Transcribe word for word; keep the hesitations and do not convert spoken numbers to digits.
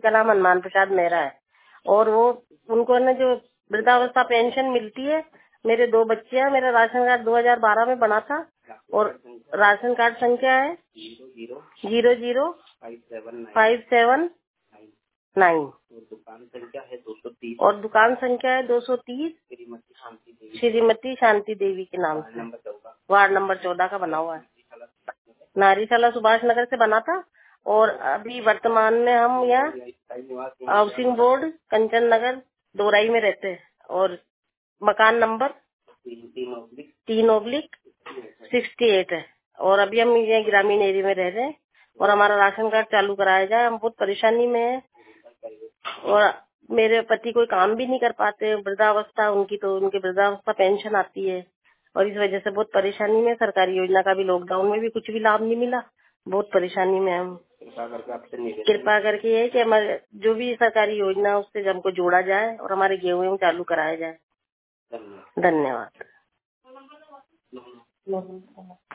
का नाम हनुमान प्रसाद मेहरा है। और वो उनको ना जो वृद्धावस्था पेंशन मिलती है, मेरे दो बच्चे हैं, मेरा राशन कार्ड दो हज़ार बारह में बना था और राशन कार्ड संख्या है zero zero five seven nine और दुकान संख्या है दो सौ तीस श्रीमती शांति देवी के नाम से, वार्ड नंबर चौदह का बना हुआ है। नारीशाला सुभाष नगर से बना था और अभी वर्तमान में हम यहाँ हाउसिंग बोर्ड कंचन नगर दोराई में रहते हैं और मकान नंबर तीन ओब्लिक सिक्सटी एट है और अभी हम ये ग्रामीण एरिया में रह रहे हैं और हमारा राशन कार्ड चालू कराया जाए। हम बहुत परेशानी में है और मेरे पति कोई काम भी नहीं कर पाते, वृद्धावस्था उनकी, तो उनकी वृद्धावस्था पेंशन आती है और इस वजह से बहुत परेशानी में। सरकारी योजना का भी लॉकडाउन में भी कुछ भी लाभ नहीं मिला, बहुत परेशानी में हम। कृपा करके ये कि हमारे जो भी सरकारी योजना है उससे हमको जोड़ा जाए और हमारे गेहूं चालू कराया जाए। धन्यवाद।